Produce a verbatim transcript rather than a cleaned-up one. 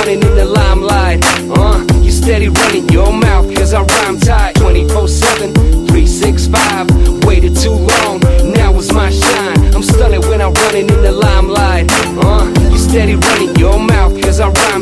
running in the limelight. Uh, you steady running your mouth, cause I rhyme tight. twenty-four seven, three sixty-five. Waited too long, now it's my shine. I'm stunning when I'm running in the limelight. Uh, you steady running your mouth, cause I rhyme